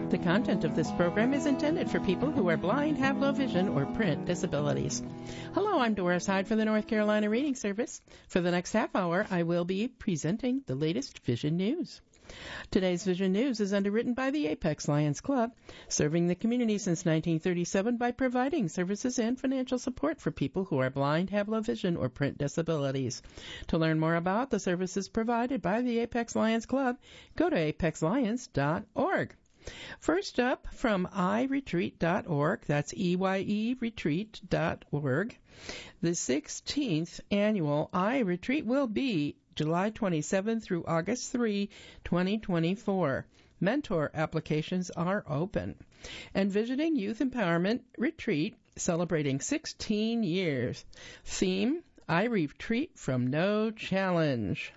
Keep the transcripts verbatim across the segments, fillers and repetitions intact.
The content of this program is intended for people who are blind, have low vision, or print disabilities. Hello, I'm Doris Hyde for the North Carolina Reading Service. For the next half hour, I will be presenting the latest Vision News. Today's Vision News is underwritten by the Apex Lions Club, serving the community since nineteen thirty-seven by providing services and financial support for people who are blind, have low vision, or print disabilities. To learn more about the services provided by the Apex Lions Club, go to apex lions dot org. First up, from i retreat dot org, that's E Y E retreat dot org, the sixteenth annual iRetreat will be July twenty-seventh through August third, twenty twenty-four. Mentor applications are open. Envisioning Youth Empowerment Retreat, celebrating sixteen years. Theme, I Retreat from No Challenge.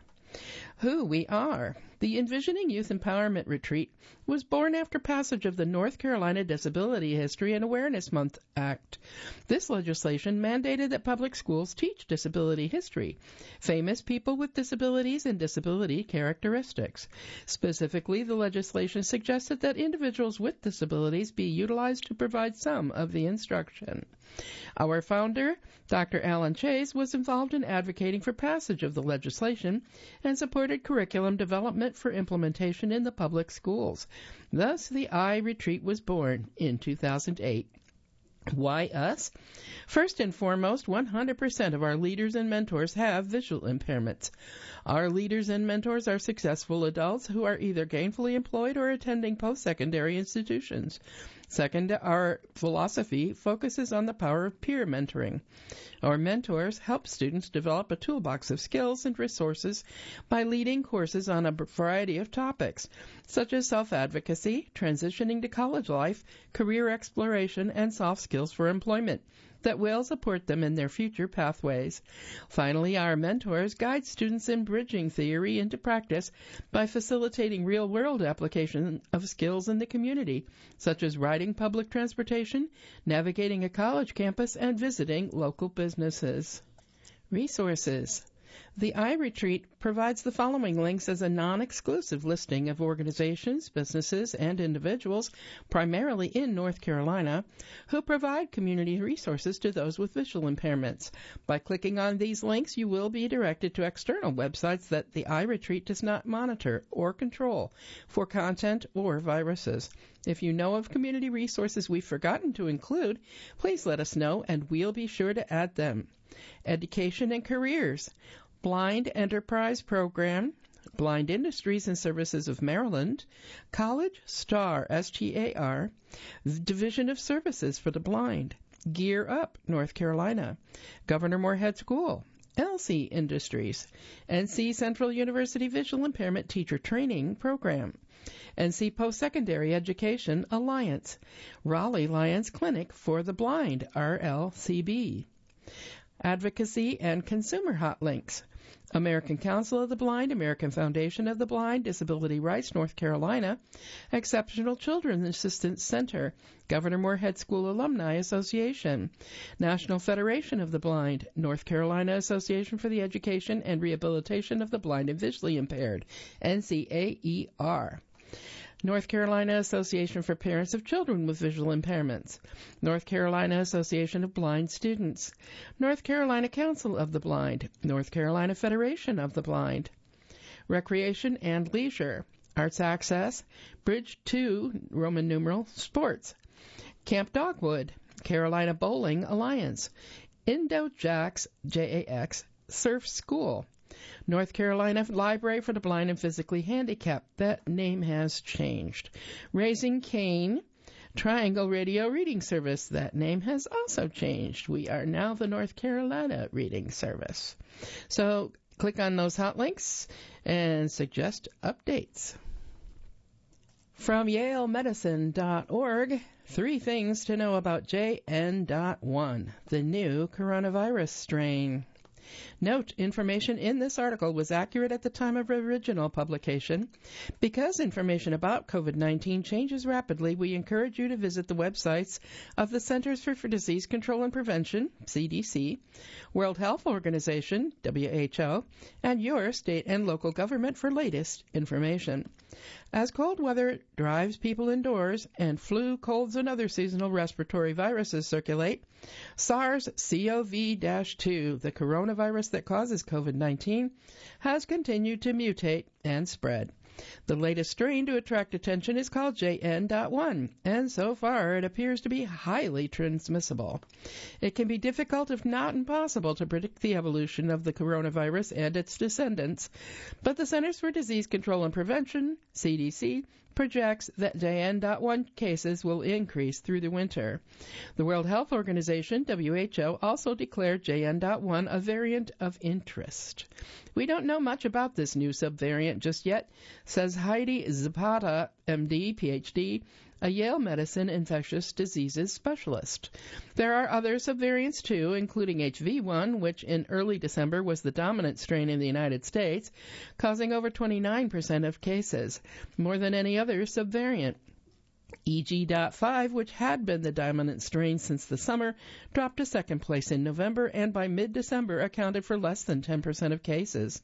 Who we are. The Envisioning Youth Empowerment Retreat was born after passage of the North Carolina Disability History and Awareness Month Act. This legislation mandated that public schools teach disability history, famous people with disabilities, and disability characteristics. Specifically, the legislation suggested that individuals with disabilities be utilized to provide some of the instruction. Our founder, Doctor Alan Chase, was involved in advocating for passage of the legislation and supported curriculum development for implementation in the public schools. Thus, the iRetreat was born in two thousand eight. Why us? First and foremost, one hundred percent of our leaders and mentors have visual impairments. Our leaders and mentors are successful adults who are either gainfully employed or attending post-secondary institutions. Second, our philosophy focuses on the power of peer mentoring. Our mentors help students develop a toolbox of skills and resources by leading courses on a variety of topics, such as self-advocacy, transitioning to college life, career exploration, and soft skills for employment that will support them in their future pathways. Finally, our mentors guide students in bridging theory into practice by facilitating real-world application of skills in the community, such as riding public transportation, navigating a college campus, and visiting local businesses. Resources. The iRetreat provides the following links as a non-exclusive listing of organizations, businesses, and individuals, primarily in North Carolina, who provide community resources to those with visual impairments. By clicking on these links, you will be directed to external websites that the iRetreat does not monitor or control for content or viruses. If you know of community resources we've forgotten to include, please let us know and we'll be sure to add them. Education and careers. Blind Enterprise Program, Blind Industries and Services of Maryland, College Star, S T A R, Division of Services for the Blind, Gear Up, North Carolina, Governor Moorhead School, L C Industries, N C Central University Visual Impairment Teacher Training Program, N C Post-Secondary Education Alliance, Raleigh Lions Clinic for the Blind, R L C B, Advocacy and Consumer Hot Links. American Council of the Blind, American Foundation of the Blind, Disability Rights, North Carolina, Exceptional Children Assistance Center, Governor Moorhead School Alumni Association, National Federation of the Blind, North Carolina Association for the Education and Rehabilitation of the Blind and Visually Impaired, N C A E R. North Carolina Association for Parents of Children with Visual Impairments, North Carolina Association of Blind Students, North Carolina Council of the Blind, North Carolina Federation of the Blind. Recreation and Leisure, Arts Access, Bridge two, Roman numeral, Sports, Camp Dogwood, Carolina Bowling Alliance, Indo-Jax, J A X, Surf School, North Carolina Library for the Blind and Physically Handicapped. That name has changed. Raising Cane, Triangle Radio Reading Service. That name has also changed. We are now the North Carolina Reading Service. So click on those hot links and suggest updates. From Yale Medicine dot org, three things to know about J N one, the new coronavirus strain. Note, information in this article was accurate at the time of original publication. Because information about COVID nineteen changes rapidly, we encourage you to visit the websites of the Centers for Disease Control and Prevention, C D C, World Health Organization, W H O, and your state and local government for latest information. As cold weather drives people indoors and flu, colds, and other seasonal respiratory viruses circulate, SARS-C o V two, the coronavirus that causes COVID nineteen, has continued to mutate and spread. The latest strain to attract attention is called J N one, and so far it appears to be highly transmissible. It can be difficult, if not impossible, to predict the evolution of the coronavirus and its descendants, but the Centers for Disease Control and Prevention, C D C, projects that J N one cases will increase through the winter. The World Health Organization, W H O, also declared J N one a variant of interest. We don't know much about this new subvariant just yet, says Heidi Zapata, M D, P H D, a Yale Medicine infectious diseases specialist. There are other subvariants too, including H V one, which in early December was the dominant strain in the United States, causing over twenty-nine percent of cases, more than any other subvariant. E G five, which had been the dominant strain since the summer, dropped to second place in November and by mid-December accounted for less than ten percent of cases.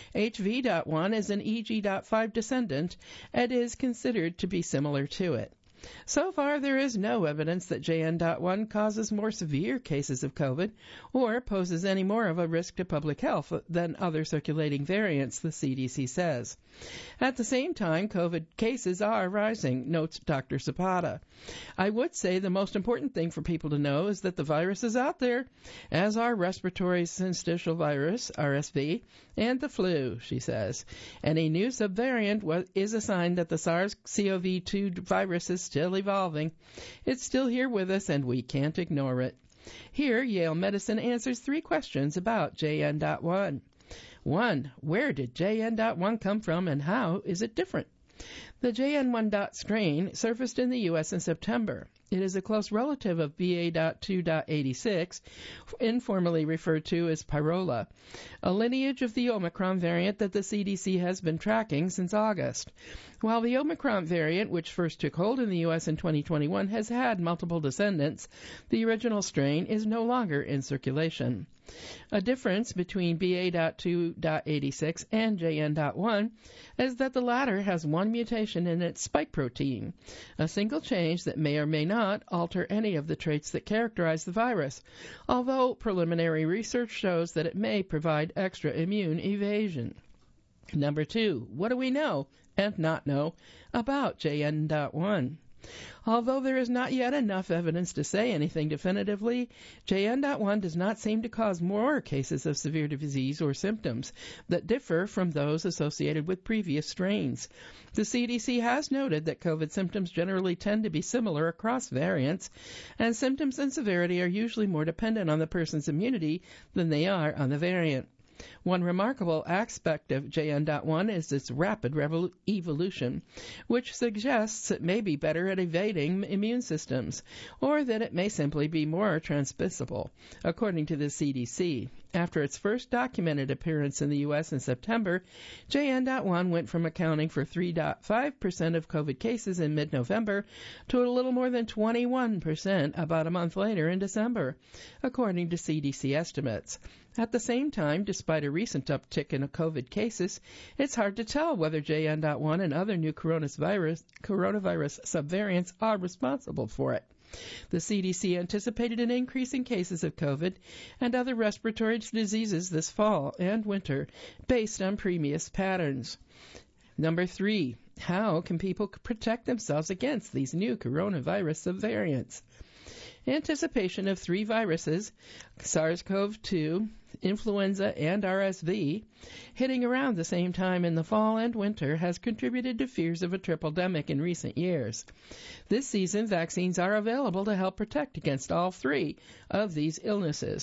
H V one is an E G five descendant and is considered to be similar to it. So far, there is no evidence that J N one causes more severe cases of COVID or poses any more of a risk to public health than other circulating variants, the C D C says. At the same time, COVID cases are rising, notes Doctor Zapata. I would say the most important thing for people to know is that the virus is out there, as are respiratory syncytial virus, R S V, and the flu, she says. Any new subvariant is a sign that the SARS-C o V two virus is still evolving. It's still here with us, and we can't ignore it. Here, Yale Medicine answers three questions about J N one. One, where did J N one come from, and how is it different? The J N one strain surfaced in the U S in September. It is a close relative of B A two point eighty-six, informally referred to as pyrola, a lineage of the Omicron variant that the C D C has been tracking since August. While the Omicron variant, which first took hold in the U S in twenty twenty-one, has had multiple descendants, the original strain is no longer in circulation. A difference between B A two point eighty-six and J N one is that the latter has one mutation in its spike protein, a single change that may or may not alter any of the traits that characterize the virus, although preliminary research shows that it may provide extra immune evasion. Number two, what do we know and not know about J N one? Although there is not yet enough evidence to say anything definitively, J N one does not seem to cause more cases of severe disease or symptoms that differ from those associated with previous strains. The C D C has noted that COVID symptoms generally tend to be similar across variants, and symptoms and severity are usually more dependent on the person's immunity than they are on the variant. One remarkable aspect of J N one is its rapid revol- evolution, which suggests it may be better at evading immune systems, or that it may simply be more transmissible, according to the C D C. After its first documented appearance in the U S in September, J N one went from accounting for three point five percent of COVID cases in mid-November to a little more than twenty-one percent about a month later in December, according to C D C estimates. At the same time, despite a recent uptick in COVID cases, it's hard to tell whether J N one and other new coronavirus, coronavirus subvariants are responsible for it. The C D C anticipated an increase in cases of COVID and other respiratory diseases this fall and winter based on previous patterns. Number three, how can people protect themselves against these new coronavirus subvariants? Anticipation of three viruses, SARS-C o V two, influenza, and R S V, hitting around the same time in the fall and winter has contributed to fears of a triple-demic in recent years. This season, vaccines are available to help protect against all three of these illnesses.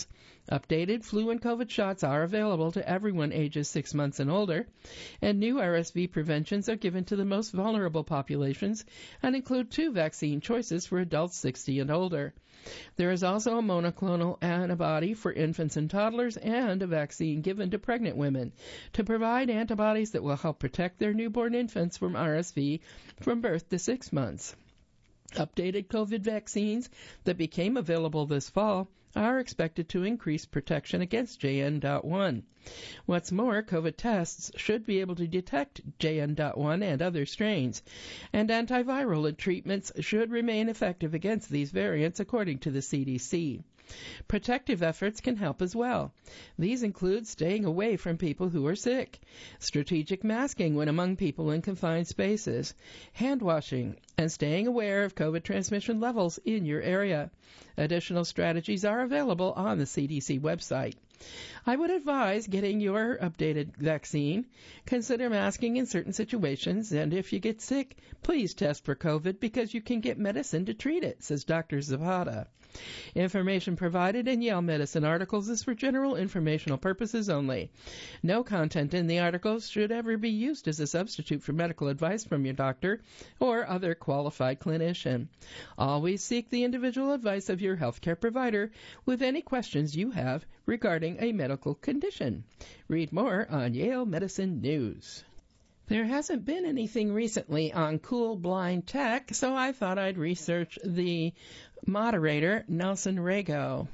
Updated flu and COVID shots are available to everyone ages six months and older, and new R S V preventions are given to the most vulnerable populations and include two vaccine choices for adults sixty and older. There is also a monoclonal antibody for infants and toddlers and a vaccine given to pregnant women to provide antibodies that will help protect their newborn infants from R S V from birth to six months. Updated COVID vaccines that became available this fall are expected to increase protection against J N one. What's more, COVID tests should be able to detect J N one and other strains, and antiviral treatments should remain effective against these variants, according to the C D C. Protective efforts can help as well. These include staying away from people who are sick, strategic masking when among people in confined spaces, hand washing, and staying aware of COVID transmission levels in your area. Additional strategies are available on the C D C website. I would advise getting your updated vaccine. Consider masking in certain situations, and if you get sick, please test for COVID because you can get medicine to treat it, says Doctor Zapata. Information provided in Yale Medicine articles is for general informational purposes only. No content in the articles should ever be used as a substitute for medical advice from your doctor or other qualified clinician. Always seek the individual advice of your healthcare provider with any questions you have regarding a medical condition. Read more on Yale Medicine News. There hasn't been anything recently on Cool Blind Tech, so I thought I'd research the moderator, Nelson Rago.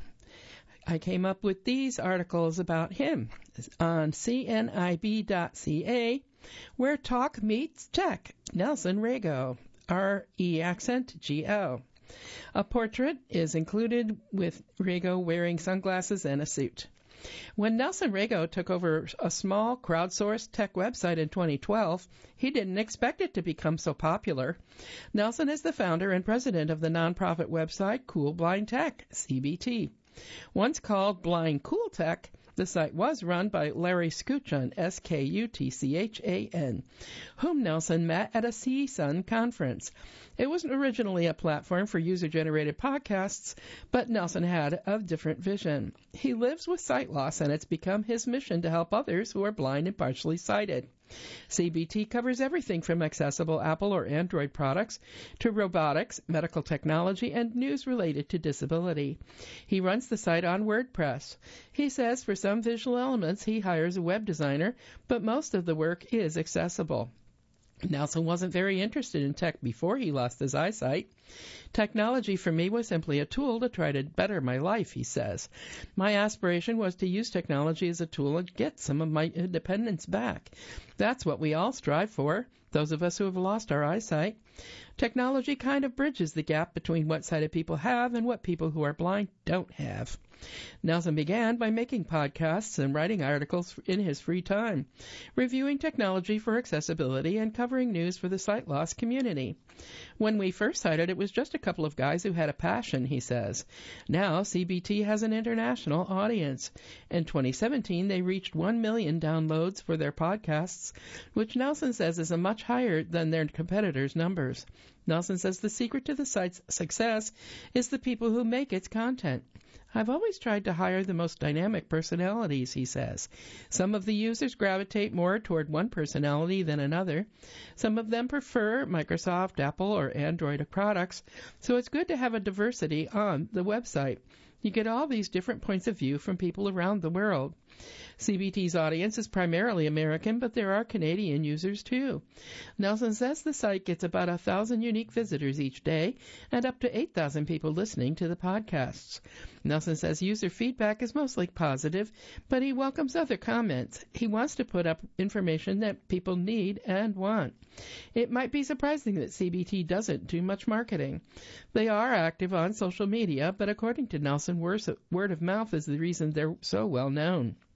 I came up with these articles about him on C N I B dot C A, where talk meets tech. Nelson Rago, R E accent G O. A portrait is included with Rago wearing sunglasses and a suit. When Nelson Rago took over a small crowdsourced tech website in twenty twelve, he didn't expect it to become so popular. Nelson is the founder and president of the nonprofit website Cool Blind Tech, C B T. Once called Blind Cool Tech, the site was run by Larry Skuchan, S K U T C H A N, whom Nelson met at a C S U N conference. It wasn't originally a platform for user-generated podcasts, but Nelson had a different vision. He lives with sight loss, and it's become his mission to help others who are blind and partially sighted. C B T covers everything from accessible Apple or Android products to robotics, medical technology, and news related to disability. He runs the site on WordPress. He says for some visual elements he hires a web designer, but most of the work is accessible. Nelson wasn't very interested in tech before he lost his eyesight. Technology for me was simply a tool to try to better my life, he says. My aspiration was to use technology as a tool and get some of my independence back. That's what we all strive for, those of us who have lost our eyesight. Technology kind of bridges the gap between what sighted people have and what people who are blind don't have. Nelson began by making podcasts and writing articles in his free time, reviewing technology for accessibility and covering news for the sight loss community. When we first started, it was just a couple of guys who had a passion, he says. Now, C B T has an international audience. In twenty seventeen, they reached one million downloads for their podcasts, which Nelson says is a much higher than their competitors' numbers. Nelson says the secret to the site's success is the people who make its content. I've always tried to hire the most dynamic personalities, he says. Some of the users gravitate more toward one personality than another. Some of them prefer Microsoft, Apple, or Android products, so it's good to have a diversity on the website. You get all these different points of view from people around the world. C B T's audience is primarily American, but there are Canadian users too. Nelson says the site gets about a thousand unique visitors each day and up to eight thousand people listening to the podcasts. Nelson says user feedback is mostly positive, but he welcomes other comments. He wants to put up information that people need and want. It might be surprising that C B T doesn't do much marketing. They are active on social media, but according to Nelson, word of mouth is the reason they're so well known.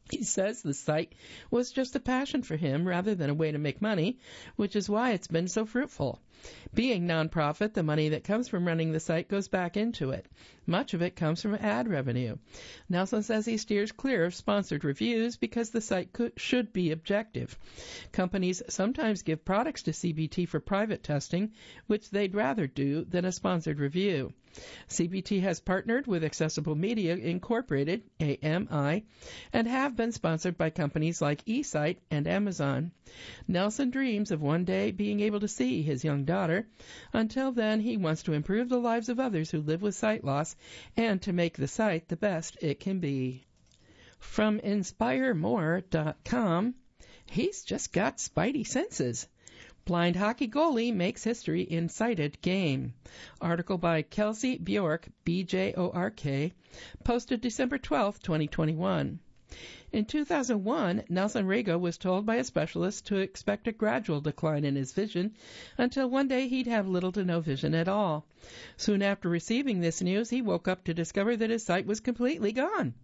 He says the site was just a passion for him rather than a way to make money, which is why it's been so fruitful. Being nonprofit, the money that comes from running the site goes back into it. Much of it comes from ad revenue. Nelson says he steers clear of sponsored reviews because the site could, should be objective. Companies sometimes give products to C B T for private testing, which they'd rather do than a sponsored review. C B T has partnered with Accessible Media Incorporated, A M I, and have been sponsored by companies like eSite and Amazon. Nelson dreams of one day being able to see his young daughter. Until then, he wants to improve the lives of others who live with sight loss and to make the site the best it can be. From Inspire More dot com, he's just got spidey senses. Blind hockey goalie makes history in sighted game. Article by Kelsey Bjork, B J O R K, posted December twelfth, twenty twenty-one. In two thousand one, Nelson Rego was told by a specialist to expect a gradual decline in his vision until one day he'd have little to no vision at all. Soon after receiving this news, he woke up to discover that his sight was completely gone.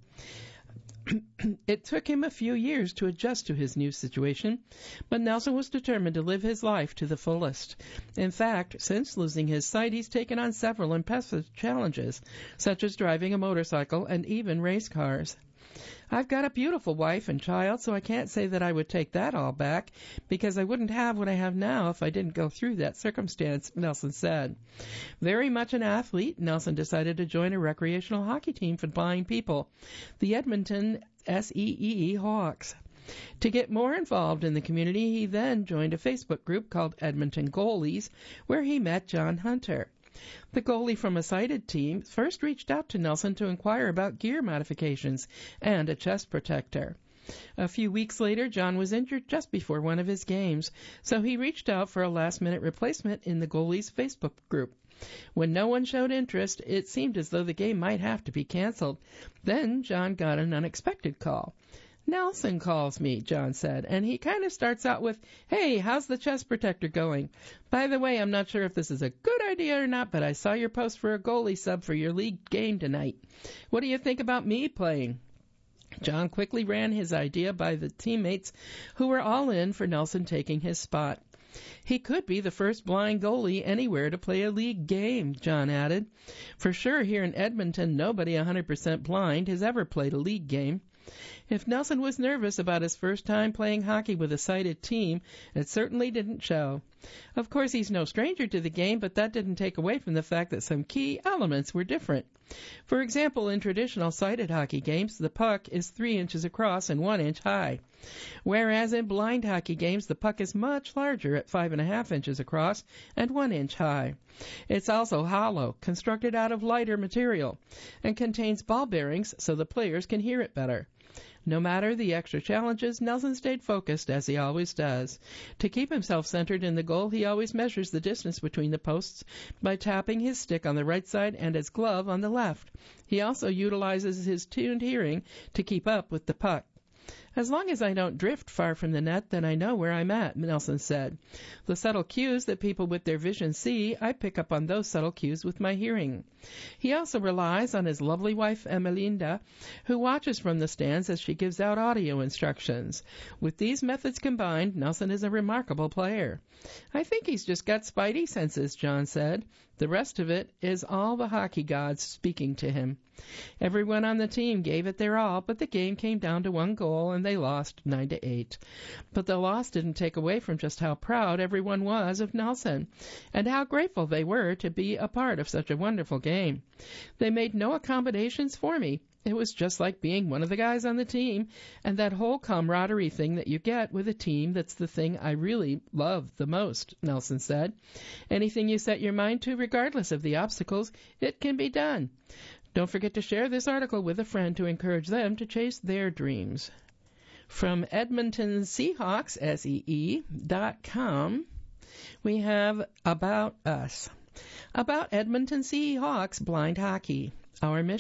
It took him a few years to adjust to his new situation, but Nelson was determined to live his life to the fullest. In fact, since losing his sight, he's taken on several impressive challenges, such as driving a motorcycle and even race cars. I've got a beautiful wife and child, so I can't say that I would take that all back, because I wouldn't have what I have now if I didn't go through that circumstance, Nelson said. Very much an athlete, Nelson decided to join a recreational hockey team for blind people, the Edmonton S E E Hawks. To get more involved in the community, he then joined a Facebook group called Edmonton Goalies, where he met John Hunter. The goalie from a sighted team first reached out to Nelson to inquire about gear modifications and a chest protector. A few weeks later, John was injured just before one of his games, so he reached out for a last-minute replacement in the goalie's Facebook group. When no one showed interest, it seemed as though the game might have to be canceled. Then John got an unexpected call. Nelson calls me, John said, and he kind of starts out with, "Hey, how's the chest protector going? By the way, I'm not sure if this is a good idea or not, but I saw your post for a goalie sub for your league game tonight. What do you think about me playing?" John quickly ran his idea by the teammates, who were all in for Nelson taking his spot. He could be the first blind goalie anywhere to play a league game, John added. For sure, here in Edmonton, nobody one hundred percent blind has ever played a league game. If Nelson was nervous about his first time playing hockey with a sighted team, it certainly didn't show. Of course, he's no stranger to the game, but that didn't take away from the fact that some key elements were different. For example, in traditional sighted hockey games, the puck is three inches across and one inch high, whereas in blind hockey games, the puck is much larger at five and a half inches across and one inch high. It's also hollow, constructed out of lighter material, and contains ball bearings so the players can hear it better. No matter the extra challenges, Nelson stayed focused, as he always does. To keep himself centered in the goal, he always measures the distance between the posts by tapping his stick on the right side and his glove on the left. He also utilizes his tuned hearing to keep up with the puck. "As long as I don't drift far from the net, then I know where I'm at," Nelson said. "The subtle cues that people with their vision see, I pick up on those subtle cues with my hearing." He also relies on his lovely wife, Emelinda, who watches from the stands as she gives out audio instructions. With these methods combined, Nelson is a remarkable player. "I think he's just got spidey senses," John said. "The rest of it is all the hockey gods speaking to him." Everyone on the team gave it their all, but the game came down to one goal and they lost nine to eight. But the loss didn't take away from just how proud everyone was of Nelson and how grateful they were to be a part of such a wonderful game. "They made no accommodations for me. It was just like being one of the guys on the team, and that whole camaraderie thing that you get with a team, that's the thing I really love the most," Nelson said. "Anything you set your mind to, regardless of the obstacles, it can be done." Don't forget to share this article with a friend to encourage them to chase their dreams. From Edmonton Seahawks, S E E dot com, we have About Us. About Edmonton Seahawks blind hockey. Our mission.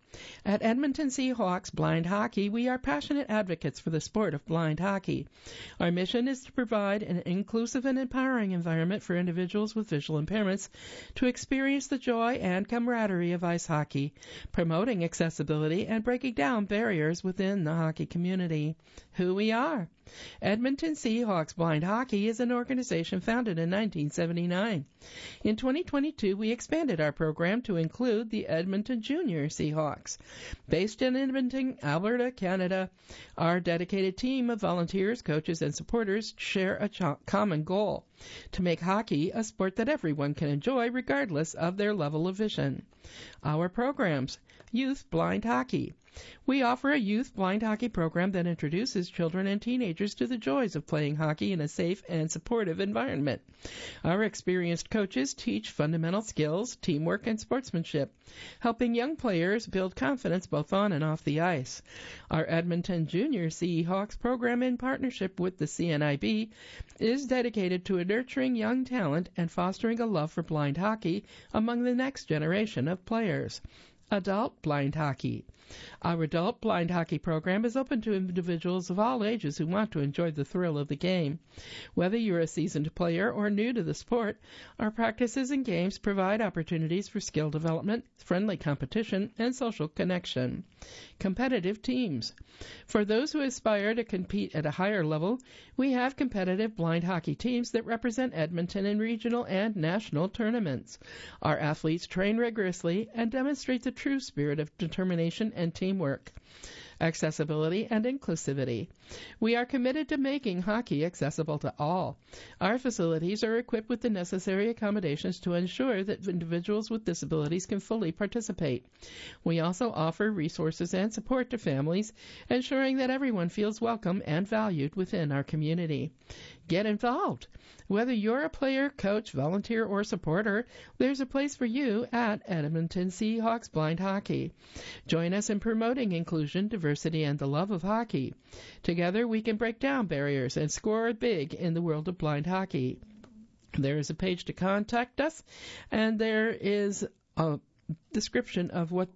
At Edmonton Seahawks Blind Hockey, we are passionate advocates for the sport of blind hockey. Our mission is to provide an inclusive and empowering environment for individuals with visual impairments to experience the joy and camaraderie of ice hockey, promoting accessibility and breaking down barriers within the hockey community. Who we are. Edmonton Seahawks Blind Hockey is an organization founded in nineteen seventy-nine. In twenty twenty-two, we expanded our program to include the Edmonton Junior Seahawks. Based in Edmonton, Alberta, Canada, our dedicated team of volunteers, coaches, and supporters share a ch- common goal: to make hockey a sport that everyone can enjoy regardless of their level of vision. Our programs: Youth Blind Hockey. We offer a youth blind hockey program that introduces children and teenagers to the joys of playing hockey in a safe and supportive environment. Our experienced coaches teach fundamental skills, teamwork, and sportsmanship, helping young players build confidence both on and off the ice. Our Edmonton Junior Seahawks program, in partnership with the C N I B, is dedicated to nurturing young talent and fostering a love for blind hockey among the next generation of players. Adult Blind Hockey. Our adult blind hockey program is open to individuals of all ages who want to enjoy the thrill of the game. Whether you're a seasoned player or new to the sport, our practices and games provide opportunities for skill development, friendly competition, and social connection. Competitive teams. For those who aspire to compete at a higher level, we have competitive blind hockey teams that represent Edmonton in regional and national tournaments. Our athletes train rigorously and demonstrate the true spirit of determination and teamwork. Accessibility and inclusivity. We are committed to making hockey accessible to all. Our facilities are equipped with the necessary accommodations to ensure that individuals with disabilities can fully participate. We also offer resources and support to families, ensuring that everyone feels welcome and valued within our community. Get involved. Whether you're a player, coach, volunteer, or supporter, there's a place for you at Edmonton Seahawks Blind Hockey. Join us in promoting inclusion, diversity, and the love of hockey. Together, we can break down barriers and score big in the world of blind hockey. There is a page to contact us, and there is a description of what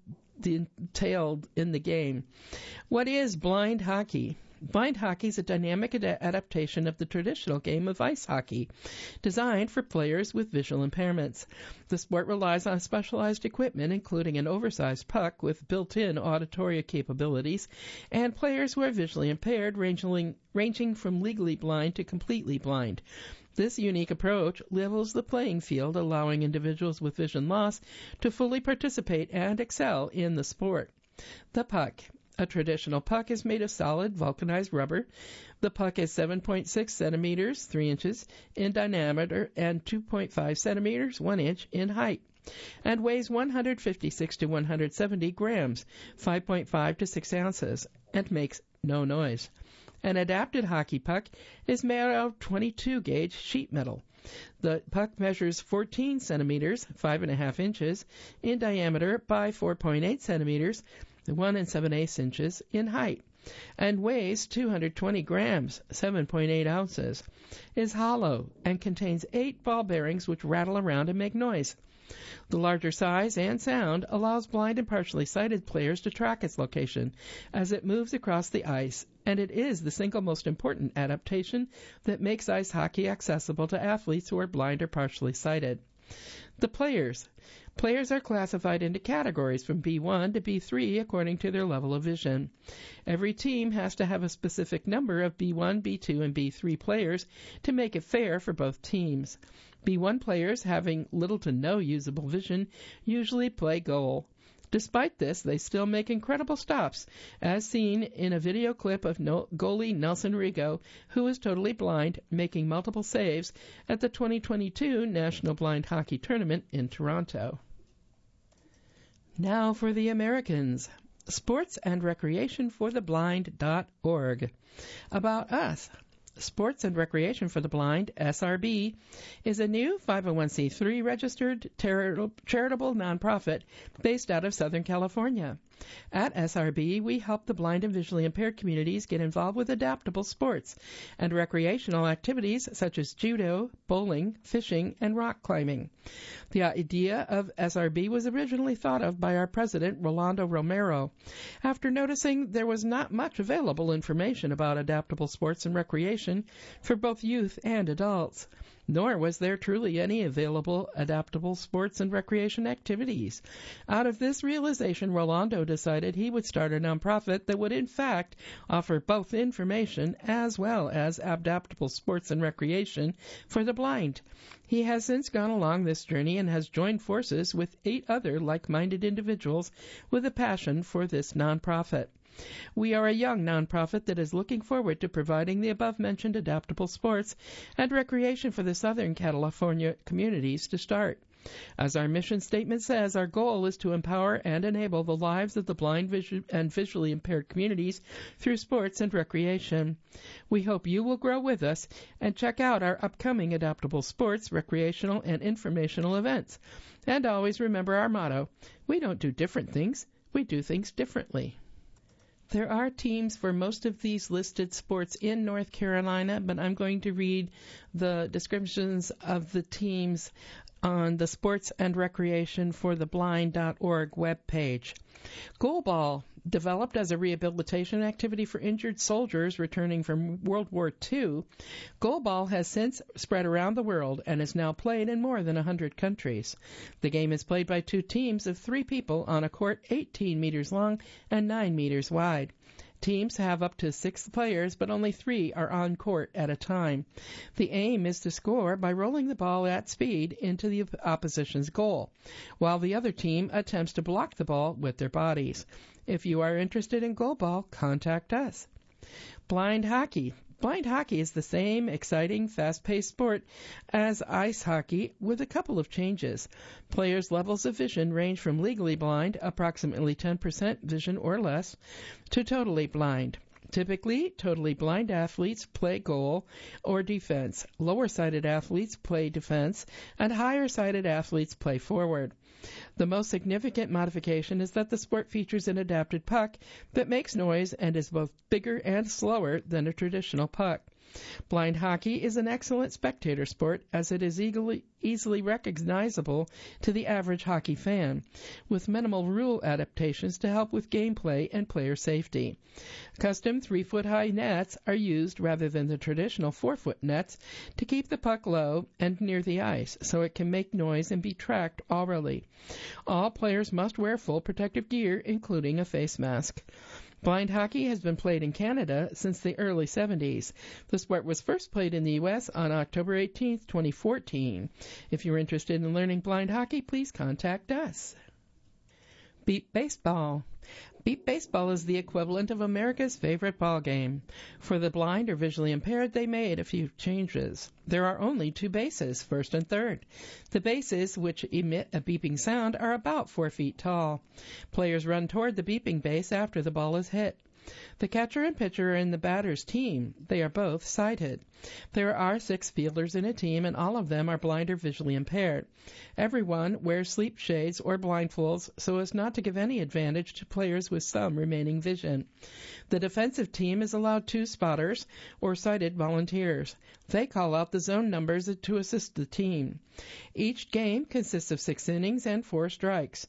entailed in the game. What is blind hockey? Blind hockey is a dynamic ad- adaptation of the traditional game of ice hockey, designed for players with visual impairments. The sport relies on specialized equipment, including an oversized puck with built-in auditory capabilities, and players who are visually impaired, ranging, ranging from legally blind to completely blind. This unique approach levels the playing field, allowing individuals with vision loss to fully participate and excel in the sport. The puck. A traditional puck is made of solid vulcanized rubber. The puck is seven point six centimeters, three inches, in diameter and two point five centimeters, one inch, in height, and weighs one hundred fifty-six to one hundred seventy grams, five point five to six ounces, and makes no noise. An adapted hockey puck is made out of twenty-two gauge sheet metal. The puck measures fourteen centimeters, five and a half inches, in diameter by four point eight centimeters, one and seven eighths inches, in height, and weighs two hundred twenty grams, seven point eight ounces, is hollow, and contains eight ball bearings which rattle around and make noise. The larger size and sound allows blind and partially sighted players to track its location as it moves across the ice, and it is the single most important adaptation that makes ice hockey accessible to athletes who are blind or partially sighted. The players. Players are classified into categories from B one to B three according to their level of vision. Every team has to have a specific number of B one, B two, and B three players to make it fair for both teams. B one players, having little to no usable vision, usually play goal. Despite this, they still make incredible stops, as seen in a video clip of no- goalie Nelson Rigo, who is totally blind, making multiple saves at the twenty twenty-two National Blind Hockey Tournament in Toronto. Now for the Americans. Sports and Recreation for the Blind dot org. About us. Sports and Recreation for the Blind, S R B, is a new five oh one c three registered charitable nonprofit based out of Southern California. At S R B, we help the blind and visually impaired communities get involved with adaptable sports and recreational activities such as judo, bowling, fishing, and rock climbing. The idea of S R B was originally thought of by our president, Rolando Romero, after noticing there was not much available information about adaptable sports and recreation for both youth and adults. Nor was there truly any available adaptable sports and recreation activities. Out of this realization, Rolando decided he would start a nonprofit that would in fact offer both information as well as adaptable sports and recreation for the blind. He has since gone along this journey and has joined forces with eight other like-minded individuals with a passion for this nonprofit. We are a young nonprofit that is looking forward to providing the above-mentioned adaptable sports and recreation for the Southern California communities to start. As our mission statement says, our goal is to empower and enable the lives of the blind visu- and visually impaired communities through sports and recreation. We hope you will grow with us and check out our upcoming adaptable sports, recreational, and informational events. And always remember our motto, we don't do different things, we do things differently. There are teams for most of these listed sports in North Carolina, but I'm going to read the descriptions of the teams on the Sports and Recreation for the Blind dot org webpage. Goalball, developed as a rehabilitation activity for injured soldiers returning from World War Two, goalball has since spread around the world and is now played in more than one hundred countries. The game is played by two teams of three people on a court eighteen meters long and nine meters wide. Teams have up to six players, but only three are on court at a time. The aim is to score by rolling the ball at speed into the opposition's goal, while the other team attempts to block the ball with their bodies. If you are interested in goalball, contact us. Blind hockey. Blind hockey is the same exciting, fast-paced sport as ice hockey with a couple of changes. Players' levels of vision range from legally blind, approximately ten percent vision or less, to totally blind. Typically, totally blind athletes play goal or defense. Lower-sighted athletes play defense, and higher-sighted athletes play forward. The most significant modification is that the sport features an adapted puck that makes noise and is both bigger and slower than a traditional puck. Blind hockey is an excellent spectator sport as it is easily, easily recognizable to the average hockey fan, with minimal rule adaptations to help with gameplay and player safety. Custom three-foot-high nets are used rather than the traditional four-foot nets to keep the puck low and near the ice so it can make noise and be tracked orally. All players must wear full protective gear, including a face mask. Blind hockey has been played in Canada since the early seventies. The sport was first played in the U S on October eighteenth, twenty fourteen. If you're interested in learning blind hockey, please contact us. Beep Baseball. Beep Baseball is the equivalent of America's favorite ball game. For the blind or visually impaired, they made a few changes. There are only two bases, first and third. The bases, which emit a beeping sound, are about four feet tall. Players run toward the beeping base after the ball is hit. The catcher and pitcher are in the batter's team. They are both sighted. There are six fielders in a team, and all of them are blind or visually impaired. Everyone wears sleep shades or blindfolds so as not to give any advantage to players with some remaining vision. The defensive team is allowed two spotters or sighted volunteers. They call out the zone numbers to assist the team. Each game consists of six innings and four strikes.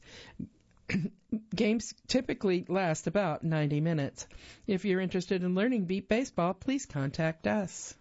Games typically last about ninety minutes. If you're interested in learning Beep Baseball, please contact us.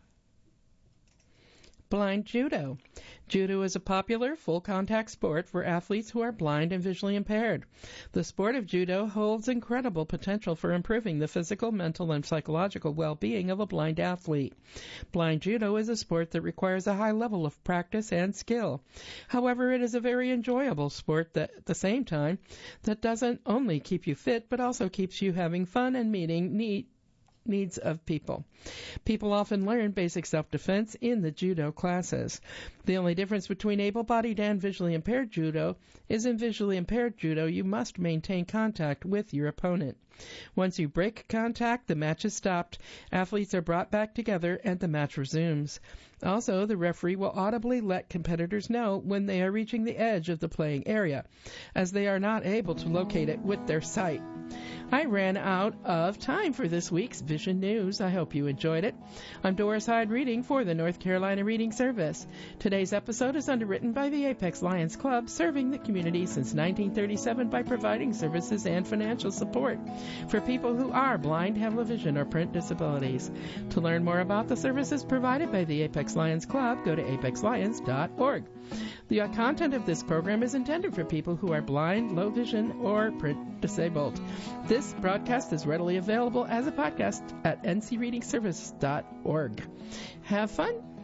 Blind Judo. Judo is a popular full-contact sport for athletes who are blind and visually impaired. The sport of judo holds incredible potential for improving the physical, mental, and psychological well-being of a blind athlete. Blind judo is a sport that requires a high level of practice and skill. However, it is a very enjoyable sport that, at the same time, that doesn't only keep you fit, but also keeps you having fun and meeting neat needs of people. People often learn basic self-defense in the judo classes. The only difference between able-bodied and visually impaired judo is in visually impaired judo you must maintain contact with your opponent. Once you break contact, the match is stopped. Athletes are brought back together and the match resumes. Also, the referee will audibly let competitors know when they are reaching the edge of the playing area, as they are not able to locate it with their sight. I ran out of time for this week's Vision News. I hope you enjoyed it. I'm Doris Hyde reading for the North Carolina Reading Service. Today's episode is underwritten by the Apex Lions Club, serving the community since nineteen thirty-seven by providing services and financial support for people who are blind, have low vision, or print disabilities. To learn more about the services provided by the Apex Lions Club, go to apex lions dot org. The content of this program is intended for people who are blind, low vision, or print disabled. This broadcast is readily available as a podcast at n c reading service dot org. Have fun